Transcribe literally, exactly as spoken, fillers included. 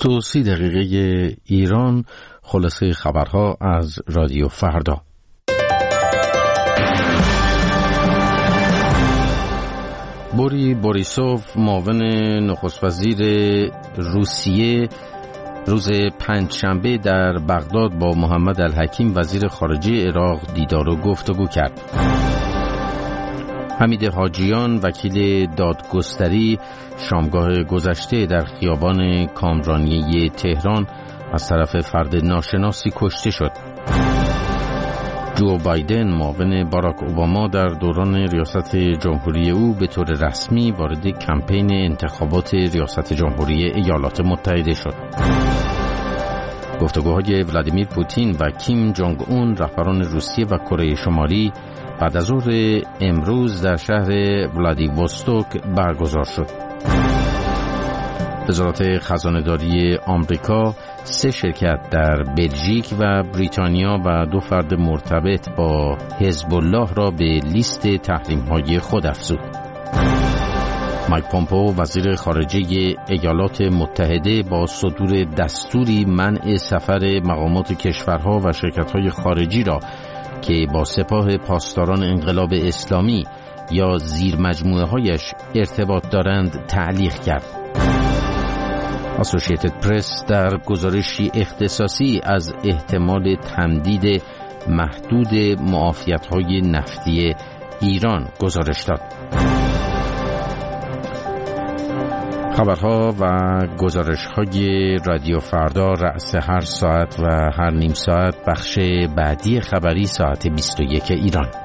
بیست و سی دقیقه ایران، خلاصه خبرها از رادیو فردا. بوری بوریسوف، معاون نخست وزیر روسیه، روز پنجشنبه در بغداد با محمد الحکیم وزیر خارجه عراق دیدار و گفتگو کرد. حمید حاجیان، وکیل دادگستری، شامگاه گذشته در خیابان کامرانیه تهران از طرف فرد ناشناسی کشته شد. جو بایدن، معاون باراک اوباما، در دوران ریاست جمهوری او به طور رسمی وارد کمپین انتخابات ریاست جمهوری ایالات متحده شد. گفتگوهای ولادیمیر پوتین و کیم جونگ اون، رهبران روسیه و کره شمالی، بعد از ظهر امروز در شهر ولادیوستوک برگزار شد. وزارت خزانه‌داری آمریکا سه شرکت در بلژیک و بریتانیا و دو فرد مرتبط با حزب الله را به لیست تحریم‌های خود افزود. مایک پومپئو، وزیر خارجه ایالات متحده، با صدور دستوری منع سفر مقامات کشورها و شرکت‌های خارجی را که با سپاه پاسداران انقلاب اسلامی یا زیر مجموعه هایش ارتباط دارند تعلیق کرد. اسوسییتد پرس در گزارشی اختصاصی از احتمال تمدید محدود معافیت‌های نفتی ایران گزارش داد. خبرها و گزارش‌های رادیو فردا رأس هر ساعت و هر نیم ساعت، بخش بعدی خبری ساعت بیست و یک ایران.